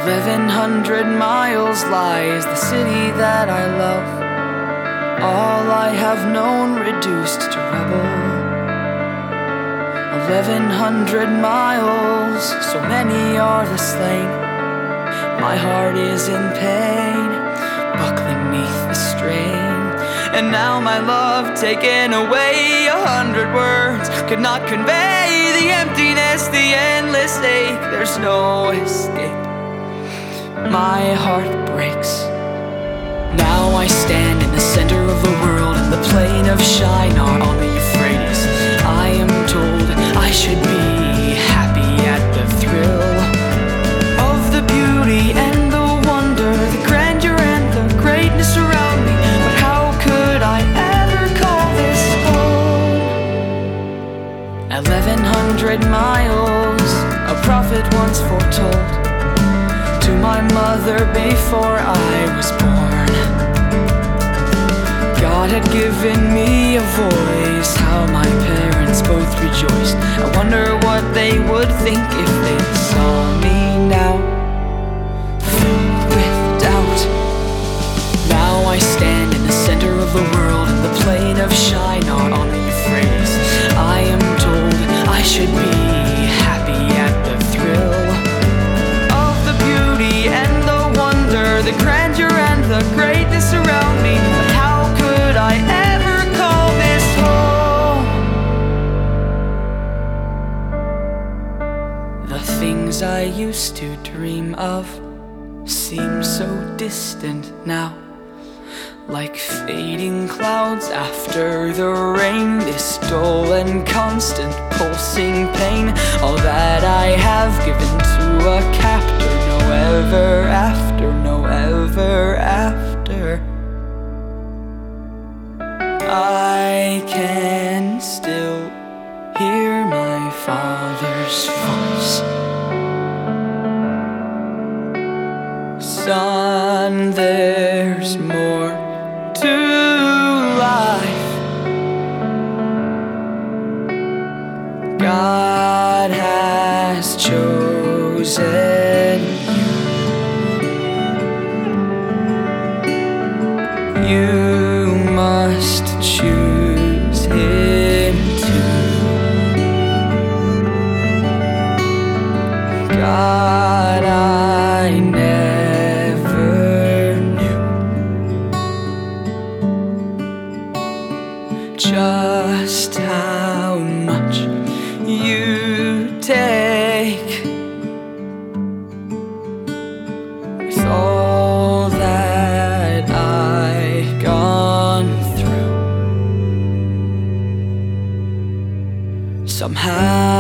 1,100 miles lies the city that I love, all I have known reduced to rubble. 1,100 miles, so many are the slain. My heart is in pain, buckling neath the strain. And now my love taken away, 100 words could not convey the emptiness, the endless ache. There's no escape. My heart breaks. Now I stand in the center of the world, in the plain of Shinar on the Euphrates. I am told I should be happy at the thrill of the beauty and the wonder, the grandeur and the greatness around me. But how could I ever call this home? 1,100 miles, a prophet once foretold to my mother before I was born. God had given me a voice, how my parents both rejoiced. I wonder what they would think if they saw me now, filled with doubt. Now I stand in the center of the world, in the plain of Shinar on the Euphrates. I am told I should be happy at the thrill of the beauty and the wonder, the grandeur and the greatness around me. But how could I ever call this home? The things I used to dream of seem so distant now, like fading clouds after the rain. This dull and constant pulsing pain, all that I have given to a captor. No ever after, no ever after. I can still hear my father's voice. Son, there's more to life. God has chosen you. You must choose Him too. God, I never knew just how much you take with all that I've gone through. Somehow